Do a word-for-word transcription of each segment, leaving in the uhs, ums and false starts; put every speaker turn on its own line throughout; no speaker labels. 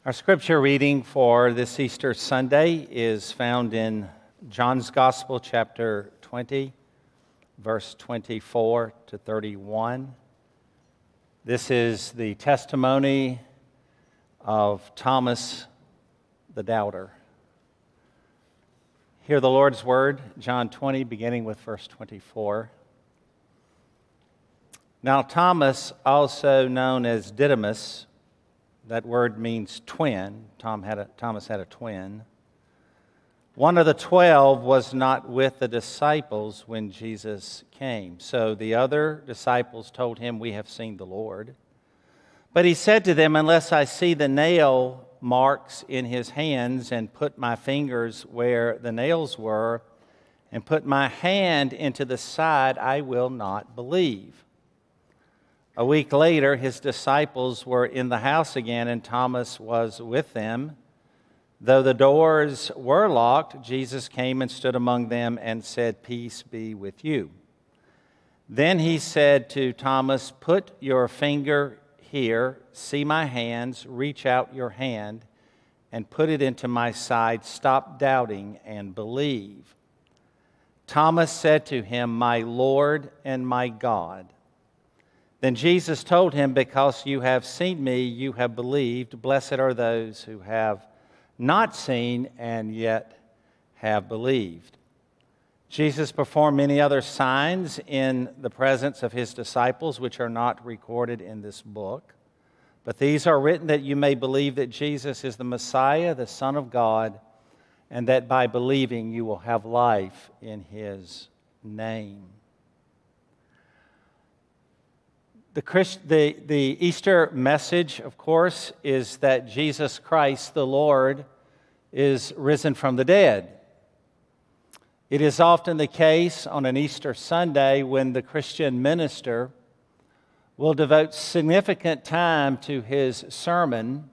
Our scripture reading for this Easter Sunday is found in John's Gospel, chapter twenty, verse twenty-four to thirty-one. This is the testimony of Thomas the doubter. Hear the Lord's word, John twenty, beginning with verse twenty-four. Now Thomas, also known as Didymus, that word means twin. Tom had a, Thomas had a twin. One of the twelve was not with the disciples when Jesus came. So the other disciples told him, "We have seen the Lord." But he said to them, "Unless I see the nail marks in his hands and put my fingers where the nails were and put my hand into the side, I will not believe." A week later, his disciples were in the house again, and Thomas was with them. Though the doors were locked, Jesus came and stood among them and said, "Peace be with you." Then he said to Thomas, "Put your finger here, see my hands, reach out your hand, and put it into my side. Stop doubting and believe." Thomas said to him, "My Lord and my God." Then Jesus told him, "Because you have seen me, you have believed. Blessed are those who have not seen and yet have believed." Jesus performed many other signs in the presence of his disciples, which are not recorded in this book. But these are written that you may believe that Jesus is the Messiah, the Son of God, and that by believing you will have life in his name. The, Christ, the, the Easter message, of course, is that Jesus Christ, the Lord, is risen from the dead. It is often the case on an Easter Sunday when the Christian minister will devote significant time to his sermon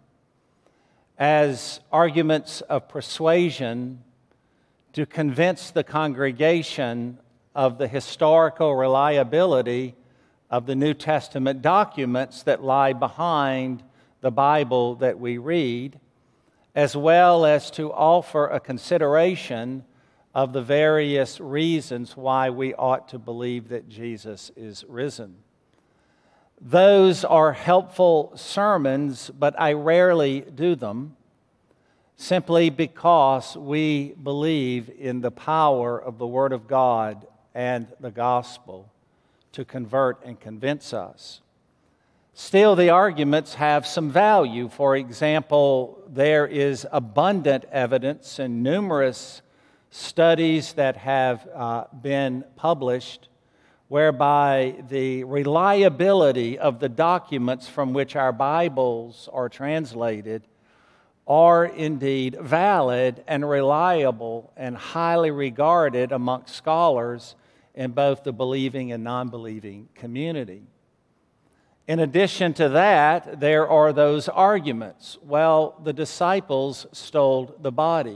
as arguments of persuasion to convince the congregation of the historical reliability of the New Testament documents that lie behind the Bible that we read, as well as to offer a consideration of the various reasons why we ought to believe that Jesus is risen. Those are helpful sermons, but I rarely do them simply because we believe in the power of the Word of God and the gospel to convert and convince us. Still, the arguments have some value. For example, there is abundant evidence and numerous studies that have uh, been published whereby the reliability of the documents from which our Bibles are translated are indeed valid and reliable and highly regarded amongst scholars in both the believing and non-believing community. In addition to that, there are those arguments. Well, the disciples stole the body.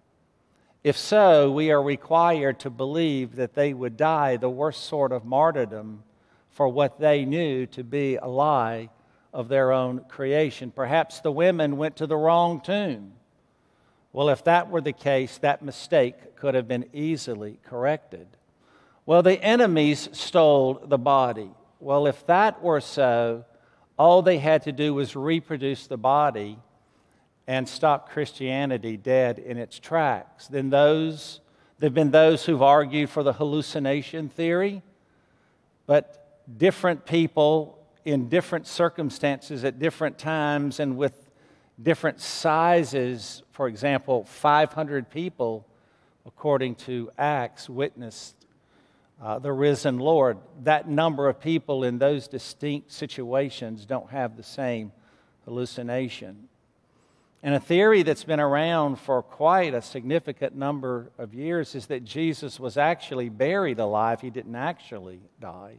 If so, we are required to believe that they would die the worst sort of martyrdom for what they knew to be a lie of their own creation. Perhaps the women went to the wrong tomb. Well, if that were the case, that mistake could have been easily corrected. Well, the enemies stole the body. Well, if that were so, all they had to do was reproduce the body and stop Christianity dead in its tracks. Then those, there have been those who've argued for the hallucination theory, but different people in different circumstances at different times and with different sizes, for example, five hundred people, according to Acts, witnessed Uh, the risen Lord. That number of people in those distinct situations don't have the same hallucination. And a theory that's been around for quite a significant number of years is that Jesus was actually buried alive. He didn't actually die.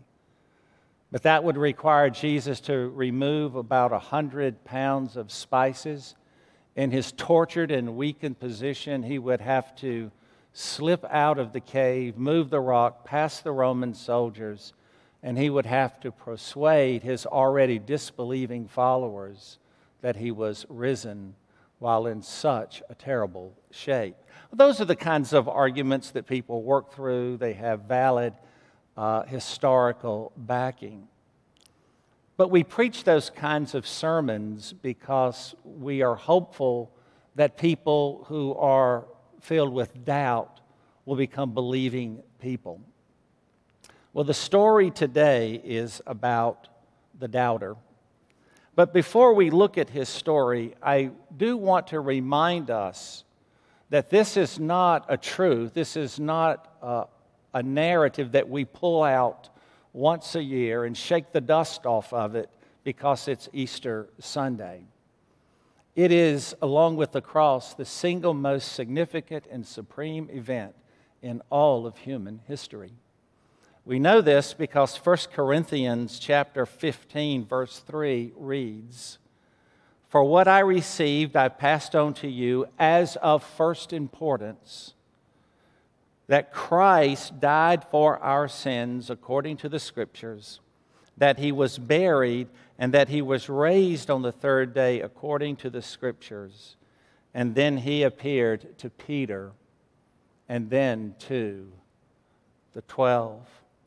But that would require Jesus to remove about one hundred pounds of spices. In his tortured and weakened position, he would have to slip out of the cave, move the rock past the Roman soldiers, and he would have to persuade his already disbelieving followers that he was risen while in such a terrible shape. Those are the kinds of arguments that people work through. They have valid uh, historical backing. But we preach those kinds of sermons because we are hopeful that people who are filled with doubt will become believing people. Well, the story today is about the doubter. But before we look at his story, I do want to remind us that this is not a truth. This is not a, a narrative that we pull out once a year and shake the dust off of it because it's Easter Sunday. It is, along with the cross, the single most significant and supreme event in all of human history. We know this because First Corinthians chapter fifteen, verse three reads, "For what I received I passed on to you as of first importance, that Christ died for our sins according to the Scriptures, that He was buried, and that He was raised on the third day according to the Scriptures. And then He appeared to Peter, and then to the twelve."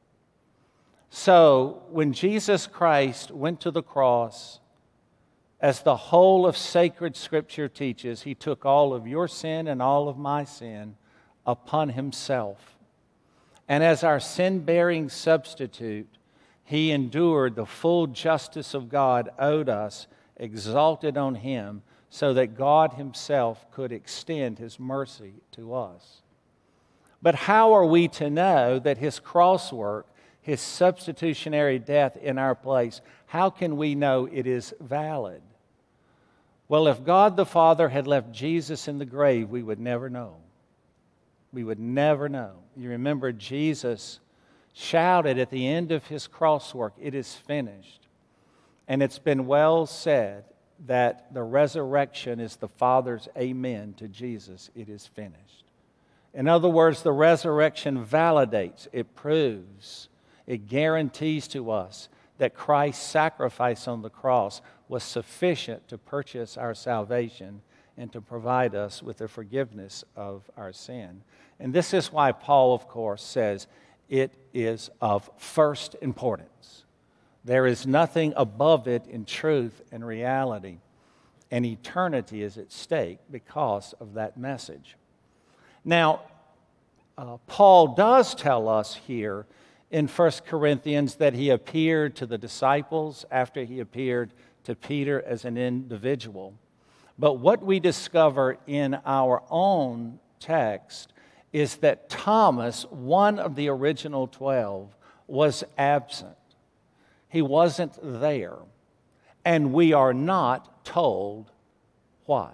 So, when Jesus Christ went to the cross, as the whole of sacred Scripture teaches, He took all of your sin and all of my sin upon Himself. And as our sin-bearing substitute, He endured the full justice of God owed us, exalted on Him, so that God Himself could extend His mercy to us. But how are we to know that His cross work, His substitutionary death in our place, how can we know it is valid? Well, if God the Father had left Jesus in the grave, we would never know. We would never know. You remember Jesus shouted at the end of His cross work, "It is finished." And it's been well said that the resurrection is the Father's amen to Jesus. It is finished. In other words, the resurrection validates, it proves, it guarantees to us that Christ's sacrifice on the cross was sufficient to purchase our salvation and to provide us with the forgiveness of our sin. And this is why Paul, of course, says it is of first importance. There is nothing above it in truth and reality, and eternity is at stake because of that message. Now, uh, Paul does tell us here in First Corinthians that he appeared to the disciples after he appeared to Peter as an individual. But what we discover in our own text is that Thomas, one of the original twelve, was absent. He wasn't there. And we are not told why.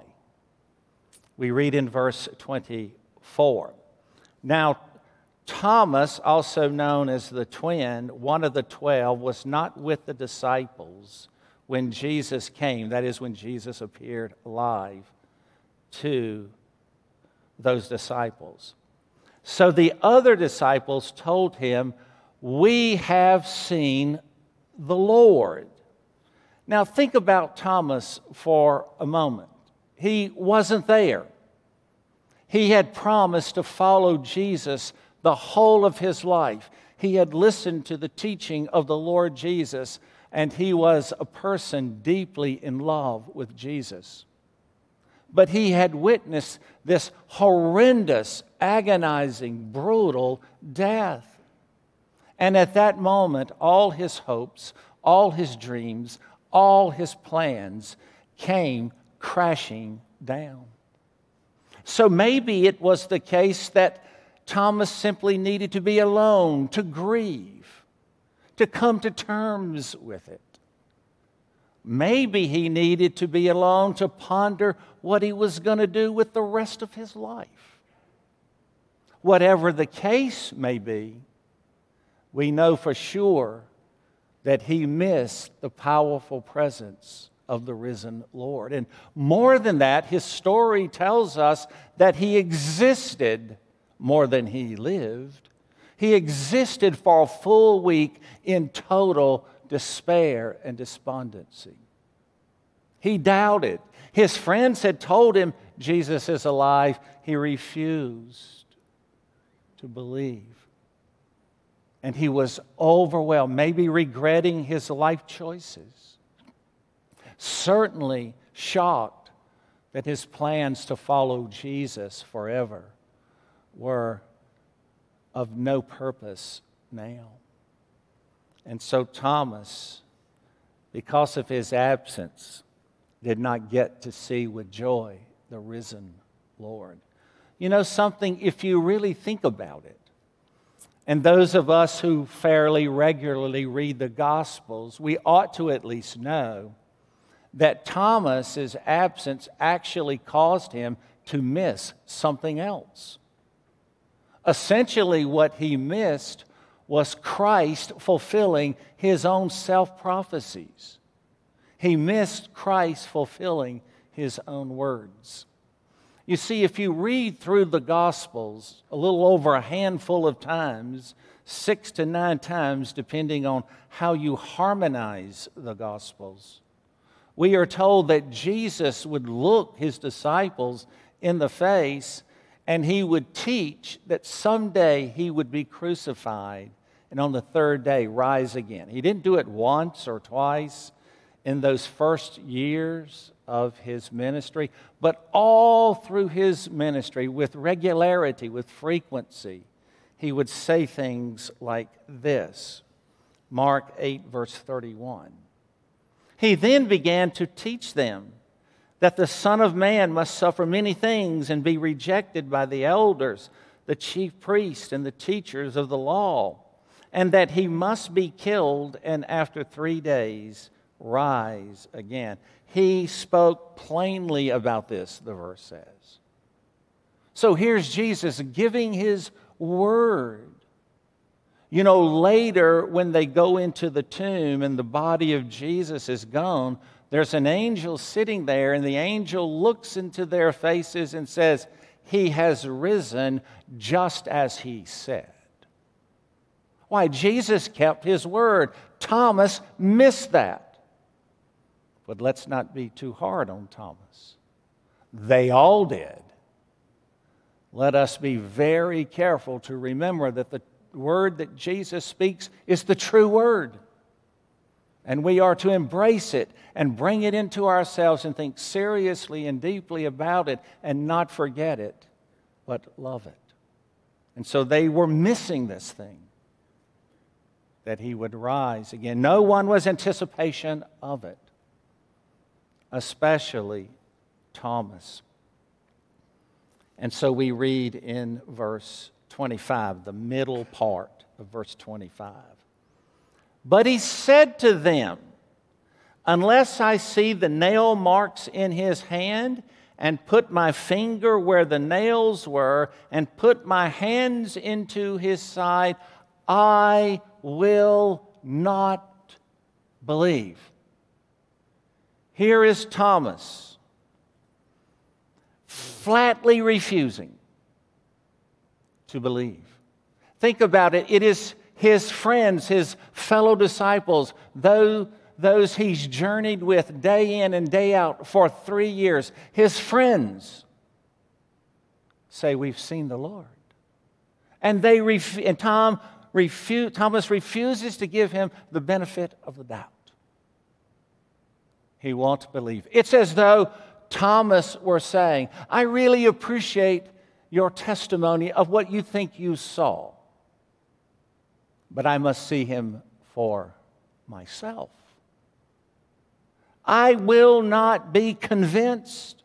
We read in verse twenty-four. Now, Thomas, also known as the twin, one of the twelve, was not with the disciples when Jesus came. That is, when Jesus appeared alive to those disciples. So the other disciples told him, "We have seen the Lord." Now think about Thomas for a moment. He wasn't there. He had promised to follow Jesus the whole of his life. He had listened to the teaching of the Lord Jesus, and he was a person deeply in love with Jesus. But he had witnessed this horrendous, agonizing, brutal death. And at that moment, all his hopes, all his dreams, all his plans came crashing down. So maybe it was the case that Thomas simply needed to be alone, to grieve, to come to terms with it. Maybe he needed to be alone to ponder what he was going to do with the rest of his life. Whatever the case may be, we know for sure that he missed the powerful presence of the risen Lord. And more than that, his story tells us that he existed more than he lived. He existed for a full week in total despair and despondency. He doubted. His friends had told him Jesus is alive. He refused to believe. And he was overwhelmed, maybe regretting his life choices. Certainly shocked that his plans to follow Jesus forever were of no purpose now. And so Thomas, because of his absence, did not get to see with joy the risen Lord. You know something, if you really think about it, and those of us who fairly regularly read the Gospels, we ought to at least know that Thomas's absence actually caused him to miss something else. Essentially, what he missed was Christ fulfilling his own self-prophecies. He missed Christ fulfilling his own words. You see, if you read through the Gospels a little over a handful of times, six to nine times, depending on how you harmonize the Gospels, we are told that Jesus would look his disciples in the face and he would teach that someday he would be crucified and on the third day rise again. He didn't do it once or twice in those first years of his ministry, but all through his ministry, with regularity, with frequency, he would say things like this. Mark eight, verse thirty-one. He then began to teach them that the Son of Man must suffer many things and be rejected by the elders, the chief priests, and the teachers of the law, and that he must be killed and after three days rise again. He spoke plainly about this, the verse says. So here's Jesus giving his word. You know, later when they go into the tomb and the body of Jesus is gone, there's an angel sitting there, and the angel looks into their faces and says, "He has risen just as he said." Why, Jesus kept his word. Thomas missed that. But let's not be too hard on Thomas. They all did. Let us be very careful to remember that the word that Jesus speaks is the true word. And we are to embrace it and bring it into ourselves and think seriously and deeply about it and not forget it, but love it. And so they were missing this thing, that he would rise again. No one was in anticipation of it, especially Thomas. And so we read in verse twenty-five, the middle part of verse twenty-five. But he said to them, "Unless I see the nail marks in his hand, and put my finger where the nails were, and put my hands into his side, I will not believe." Here is Thomas, flatly refusing to believe. Think about it. It is his friends, his fellow disciples, those, those he's journeyed with day in and day out for three years. His friends say, "We've seen the Lord." And they ref- and Tom refu- Thomas refuses to give him the benefit of the doubt. He won't believe. It's as though Thomas were saying, "I really appreciate your testimony of what you think you saw, but I must see him for myself. I will not be convinced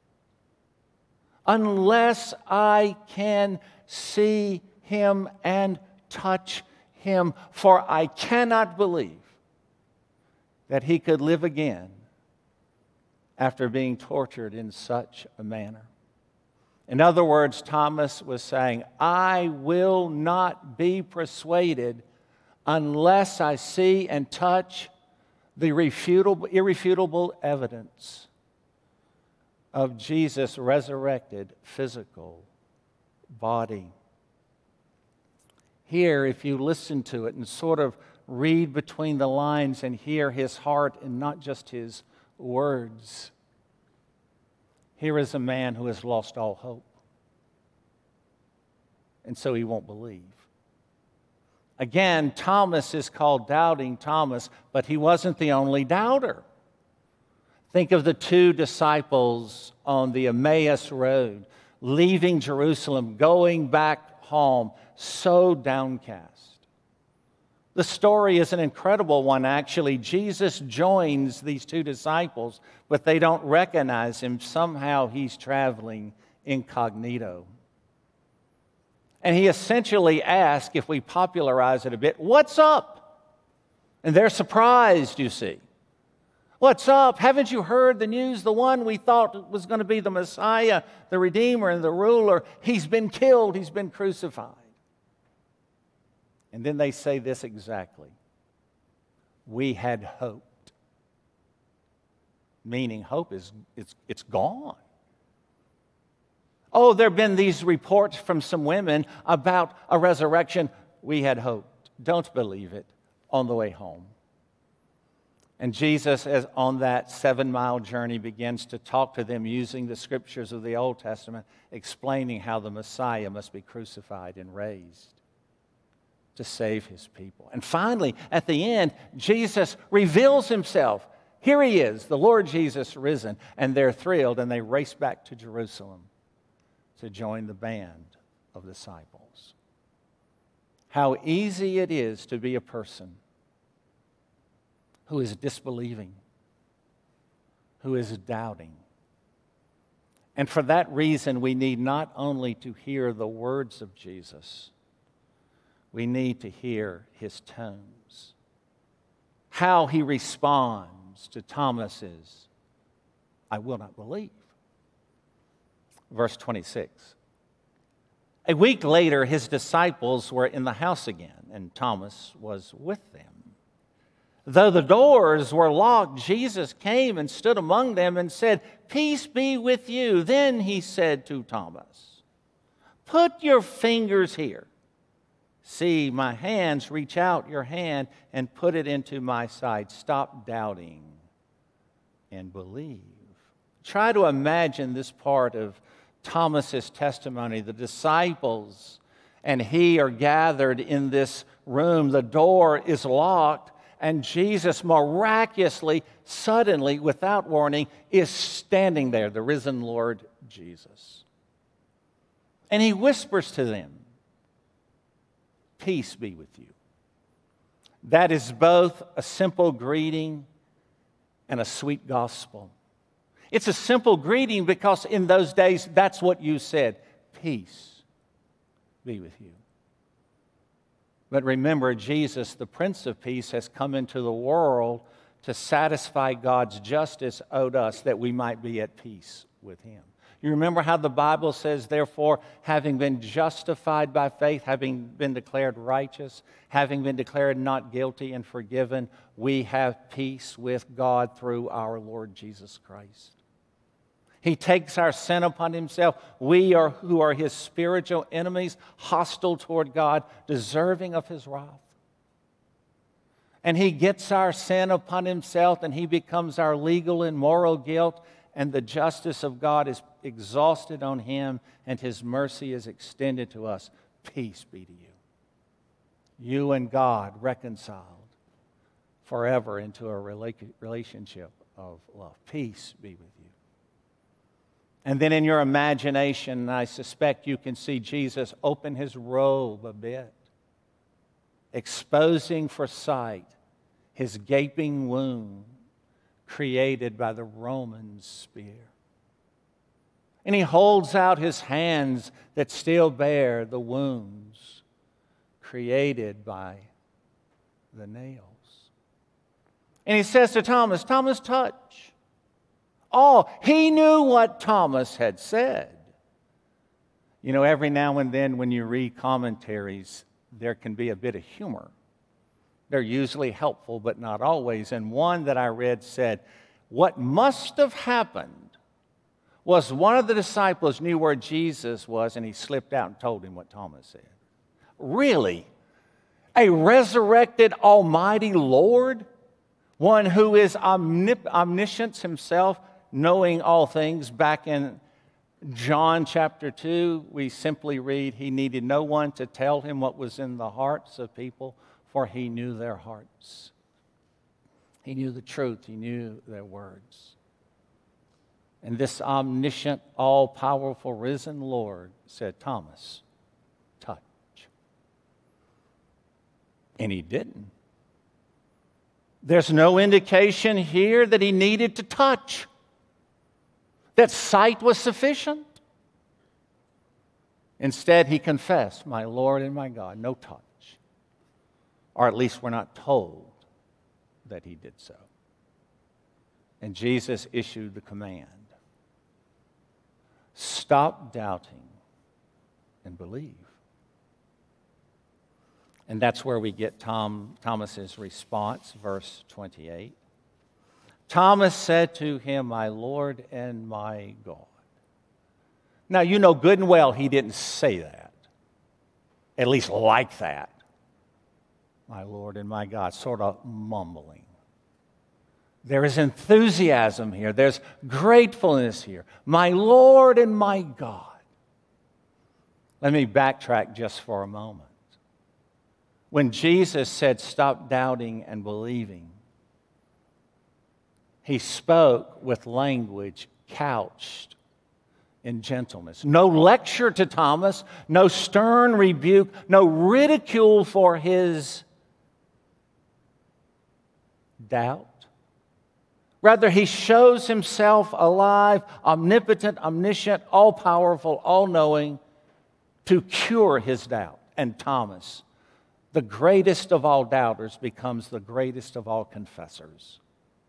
unless I can see him and touch him, for I cannot believe that he could live again after being tortured in such a manner." In other words, Thomas was saying, "I will not be persuaded unless I see and touch the irrefutable, irrefutable evidence of Jesus' resurrected physical body." Here, if you listen to it and sort of read between the lines and hear his heart and not just his words, Here is a man who has lost all hope. And so he won't believe. Again, Thomas is called Doubting Thomas, but he wasn't the only doubter. Think of the two disciples on the Emmaus Road, leaving Jerusalem, going back home, so downcast. The story is an incredible one, actually. Jesus joins these two disciples, but they don't recognize him. Somehow he's traveling incognito. And he essentially asks, if we popularize it a bit, "What's up?" And they're surprised, you see. "What's up? Haven't you heard the news? The one we thought was going to be the Messiah, the Redeemer, and the ruler, he's been killed, he's been crucified." And then they say this exactly: "We had hoped." Meaning hope is it's, it's gone. "Oh, there have been these reports from some women about a resurrection. We had hoped." Don't believe it on the way home. And Jesus, as on that seven-mile journey, begins to talk to them using the scriptures of the Old Testament, explaining how the Messiah must be crucified and raised to save his people. And finally, at the end, Jesus reveals himself. Here he is, the Lord Jesus risen, and they're thrilled, and they race back to Jerusalem to join the band of disciples. How easy it is to be a person who is disbelieving, who is doubting. And for that reason, we need not only to hear the words of Jesus, we need to hear his tones, how he responds to Thomas's, "I will not believe." Verse twenty-six. A week later, his disciples were in the house again, and Thomas was with them. Though the doors were locked, Jesus came and stood among them and said, "Peace be with you." Then he said to Thomas, "Put your fingers here. See my hands, reach out your hand and put it into my side. Stop doubting and believe." Try to imagine this part of Thomas's testimony. The disciples and he are gathered in this room. The door is locked, and Jesus miraculously, suddenly, without warning, is standing there, the risen Lord Jesus. And he whispers to them, "Peace be with you." That is both a simple greeting and a sweet gospel. It's a simple greeting because in those days, that's what you said, "Peace be with you." But remember, Jesus, the Prince of Peace, has come into the world to satisfy God's justice owed us, that we might be at peace with him. You remember how the Bible says, therefore, having been justified by faith, having been declared righteous, having been declared not guilty and forgiven, we have peace with God through our Lord Jesus Christ. He takes our sin upon himself. We are who are his spiritual enemies, hostile toward God, deserving of his wrath. And he gets our sin upon himself, and he becomes our legal and moral guilt, and the justice of God is exhausted on him, and his mercy is extended to us. Peace be to you. You and God reconciled forever into a relationship of love. Peace be with you. And then in your imagination, I suspect you can see Jesus open his robe a bit, exposing for sight his gaping wound created by the Roman spear. And he holds out his hands that still bear the wounds created by the nails. And he says to Thomas, "Thomas, touch." Oh, he knew what Thomas had said. You know, every now and then when you read commentaries, there can be a bit of humor. They're usually helpful, but not always. And one that I read said, what must have happened was one of the disciples knew where Jesus was, and he slipped out and told him what Thomas said. Really? A resurrected Almighty Lord? One who is omnip- omniscience himself, knowing all things. Back in John chapter two, we simply read, he needed no one to tell him what was in the hearts of people, for he knew their hearts. He knew the truth. He knew their words. And this omniscient, all-powerful, risen Lord said, Thomas, touch. And he didn't. There's no indication here that he needed to touch, that sight was sufficient. Instead, he confessed, my Lord and my God, no touch. Or at least we're not told that he did so. And Jesus issued the command, stop doubting and believe. And that's where we get Tom, Thomas's response, verse twenty-eight. Thomas said to him, my Lord and my God. Now, you know good and well he didn't say that, at least like that. My Lord and my God, sort of mumbling. There is enthusiasm here. There's gratefulness here. My Lord and my God. Let me backtrack just for a moment. When Jesus said, stop doubting and believing, he spoke with language couched in gentleness. No lecture to Thomas, no stern rebuke, no ridicule for his doubt. Rather, he shows himself alive, omnipotent, omniscient, all-powerful, all-knowing, to cure his doubt. And Thomas, the greatest of all doubters, becomes the greatest of all confessors.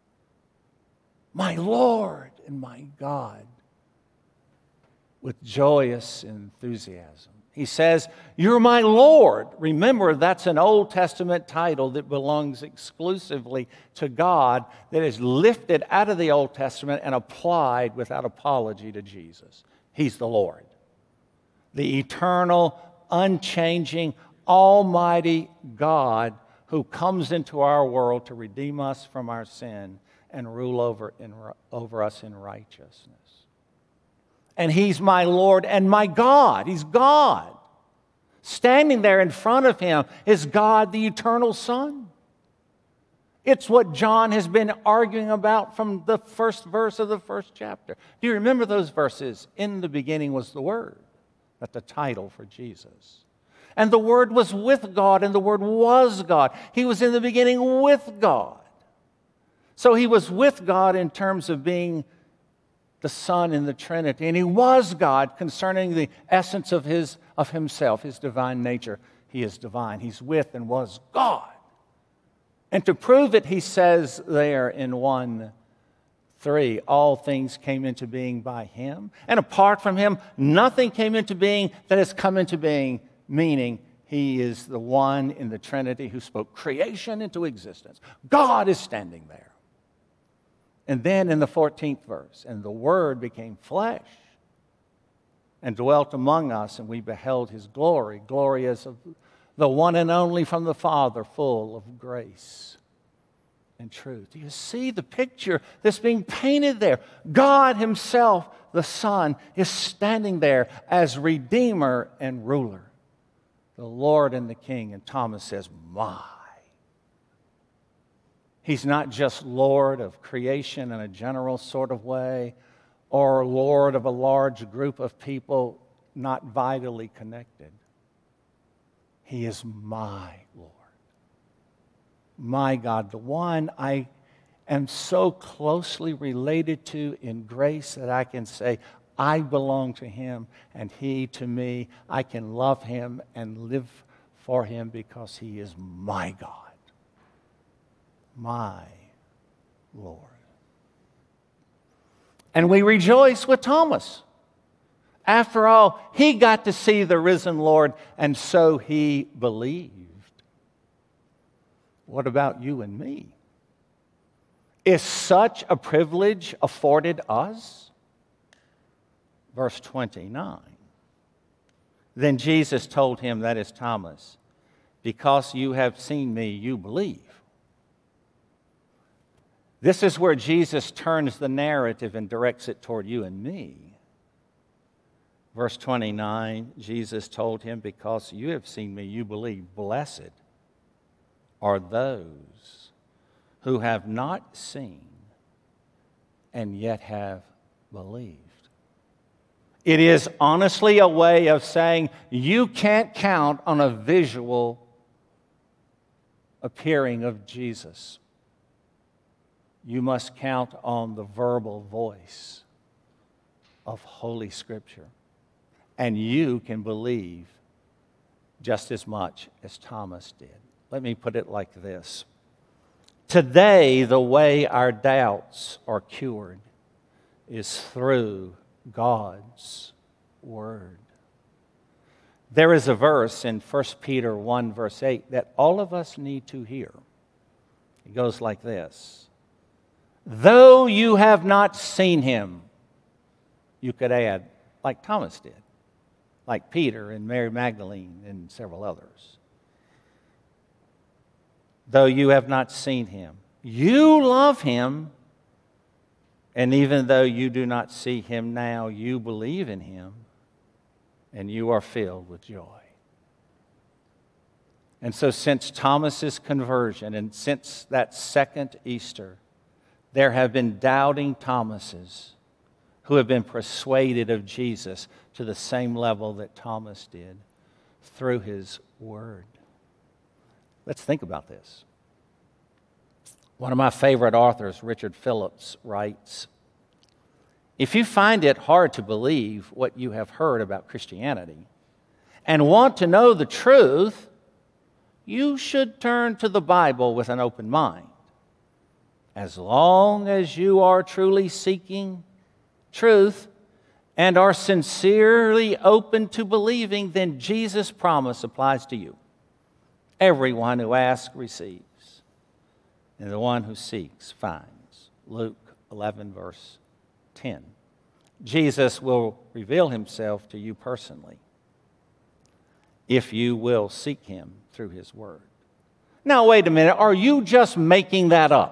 My Lord and my God, with joyous enthusiasm. He says, you're my Lord. Remember, that's an Old Testament title that belongs exclusively to God, that is lifted out of the Old Testament and applied without apology to Jesus. He's the Lord, the eternal, unchanging, almighty God who comes into our world to redeem us from our sin and rule over, in, over us in righteousness. And he's my Lord and my God. He's God. Standing there in front of him is God, the eternal Son. It's what John has been arguing about from the first verse of the first chapter. Do you remember those verses? In the beginning was the Word. That's the title for Jesus. And the Word was with God, and the Word was God. He was in the beginning with God. So he was with God in terms of being the Son in the Trinity, and he was God concerning the essence of his of himself, his divine nature. He is divine. He's with and was God. And to prove it, he says there in one three, all things came into being by him, and apart from him, nothing came into being that has come into being, meaning he is the one in the Trinity who spoke creation into existence. God is standing there. And then in the fourteenth verse, and the Word became flesh and dwelt among us, and we beheld his glory. Glory as of the one and only from the Father, full of grace and truth. Do you see the picture that's being painted there? God himself, the Son, is standing there as Redeemer and ruler, the Lord and the King. And Thomas says, my. He's not just Lord of creation in a general sort of way, or Lord of a large group of people not vitally connected. He is my Lord, my God, the one I am so closely related to in grace that I can say, I belong to him and he to me. I can love him and live for him because he is my God. My Lord. And we rejoice with Thomas. After all, he got to see the risen Lord, and so he believed. What about you and me? Is such a privilege afforded us? Verse twenty-nine. Then Jesus told him, that is Thomas, because you have seen me, you believe. This is where Jesus turns the narrative and directs it toward you and me. Verse twenty-nine, Jesus told him, because you have seen me, you believe. Blessed are those who have not seen and yet have believed. It is honestly a way of saying you can't count on a visual appearing of Jesus. You must count on the verbal voice of Holy Scripture. And you can believe just as much as Thomas did. Let me put it like this. Today, the way our doubts are cured is through God's Word. There is a verse in First Peter one, verse eight, that all of us need to hear. It goes like this. Though you have not seen him, you could add, like Thomas did, like Peter and Mary Magdalene and several others. Though you have not seen him, you love him. And even though you do not see him now, you believe in him, and you are filled with joy. And so since Thomas's conversion, and since that second Easter, there have been doubting Thomases who have been persuaded of Jesus to the same level that Thomas did through his Word. Let's think about this. One of my favorite authors, Richard Phillips, writes, if you find it hard to believe what you have heard about Christianity and want to know the truth, you should turn to the Bible with an open mind. As long as you are truly seeking truth and are sincerely open to believing, then Jesus' promise applies to you. Everyone who asks receives, and the one who seeks finds. Luke eleven, verse ten. Jesus will reveal himself to you personally if you will seek him through his Word. Now, wait a minute. Are you just making that up?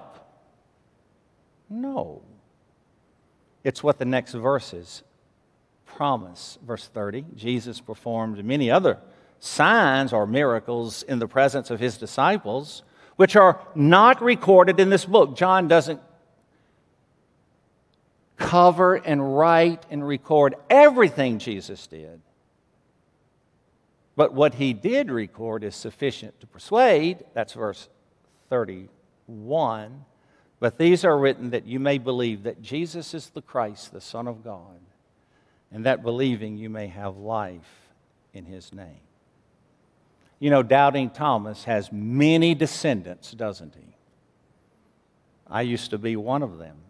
No. It's what the next verses promise. Verse thirty, Jesus performed many other signs or miracles in the presence of his disciples, which are not recorded in this book. John doesn't cover and write and record everything Jesus did. But what he did record is sufficient to persuade. That's verse thirty-one. But these are written that you may believe that Jesus is the Christ, the Son of God, and that believing you may have life in his name. You know, doubting Thomas has many descendants, doesn't he? I used to be one of them.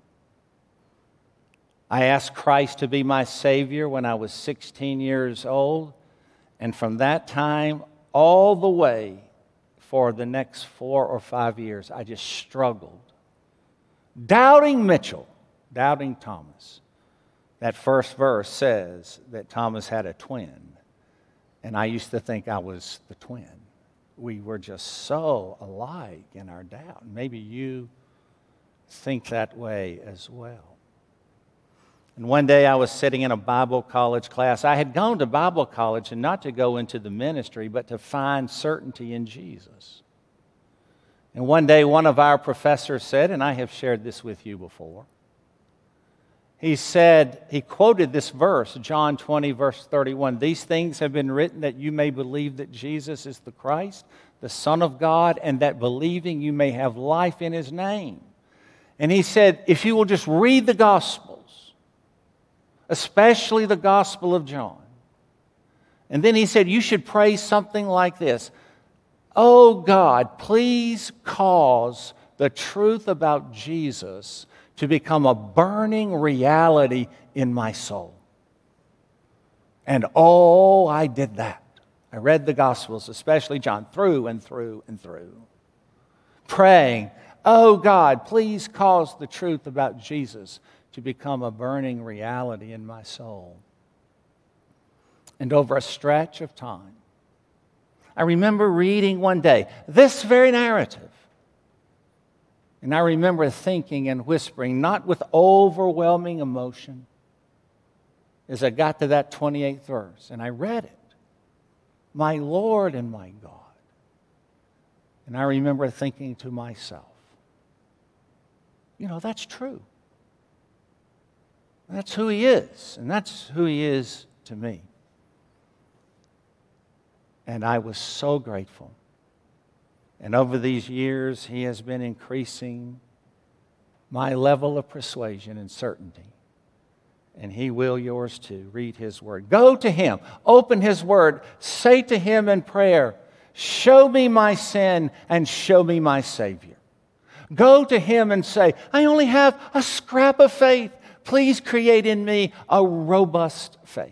I asked Christ to be my Savior when I was sixteen years old, and from that time all the way for the next four or five years, I just struggled. Doubting Mitchell, doubting Thomas. That first verse says that Thomas had a twin, and I used to think I was the twin. We were just so alike in our doubt. Maybe you think that way as well. And one day I was sitting in a Bible college class. I had gone to Bible college and not to go into the ministry, but to find certainty in Jesus. And one day one of our professors said, and I have shared this with you before, he said, he quoted this verse, John twenty, verse thirty-one, these things have been written that you may believe that Jesus is the Christ, the Son of God, and that believing you may have life in his name. And he said, if you will just read the Gospels, especially the Gospel of John, and then he said, you should pray something like this, oh God, please cause the truth about Jesus to become a burning reality in my soul. And oh, I did that. I read the Gospels, especially John, through and through and through, praying, oh God, please cause the truth about Jesus to become a burning reality in my soul. And over a stretch of time, I remember reading one day this very narrative. And I remember thinking and whispering, not with overwhelming emotion, as I got to that twenty-eighth verse, and I read it, my Lord and my God. And I remember thinking to myself, you know, that's true. That's who He is, and that's who He is to me. And I was so grateful. And over these years, He has been increasing my level of persuasion and certainty. And He will yours too. Read His Word. Go to Him. Open His Word. Say to Him in prayer, show me my sin and show me my Savior. Go to Him and say, I only have a scrap of faith. Please create in me a robust faith.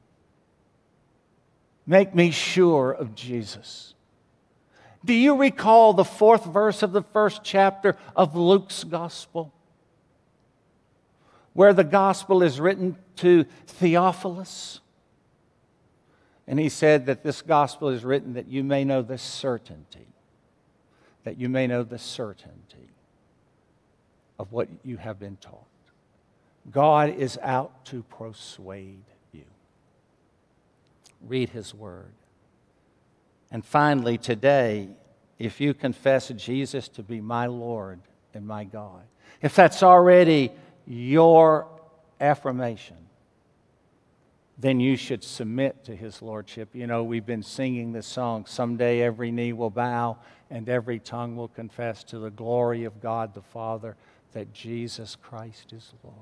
Make me sure of Jesus. Do you recall the fourth verse of the first chapter of Luke's Gospel? Where the Gospel is written to Theophilus. And he said that this Gospel is written that you may know the certainty. That you may know the certainty of what you have been taught. God is out to persuade you. Read His Word. And finally, today, if you confess Jesus to be my Lord and my God, if that's already your affirmation, then you should submit to His Lordship. You know, we've been singing this song, someday every knee will bow and every tongue will confess to the glory of God the Father that Jesus Christ is Lord.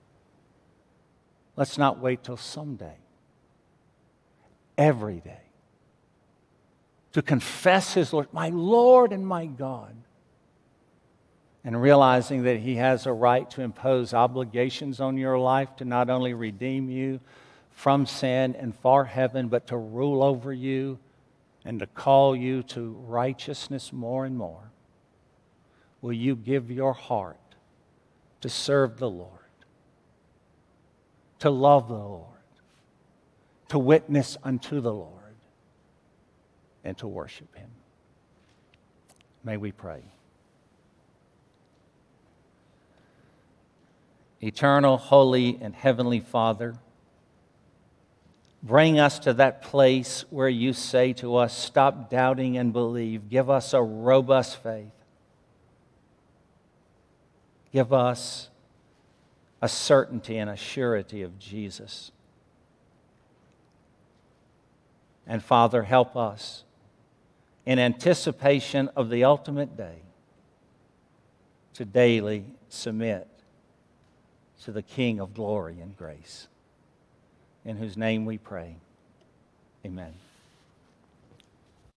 Let's not wait till someday. Every day. To confess His Lord, my Lord and my God. And realizing that He has a right to impose obligations on your life to not only redeem you from sin and for heaven, but to rule over you and to call you to righteousness more and more. Will you give your heart to serve the Lord, to love the Lord, to witness unto the Lord, and to worship Him? May we pray. Eternal, holy, and heavenly Father, bring us to that place where You say to us, stop doubting and believe. Give us a robust faith. Give us a certainty and a surety of Jesus. And Father, help us in anticipation of the ultimate day to daily submit to the King of glory and grace, in whose name we pray. Amen.